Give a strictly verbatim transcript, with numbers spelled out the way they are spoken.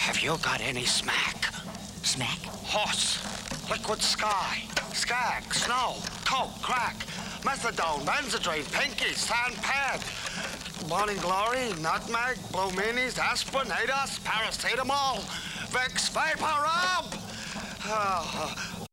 Have you got any smack? Smack? Horse, liquid sky, skag, snow, coke, crack, methadone, benzodrine, pinky, sand pad, morning glory, nutmeg, blue minis, aspirin, ADOS, paracetamol, Vicks, vapor rub. Oh,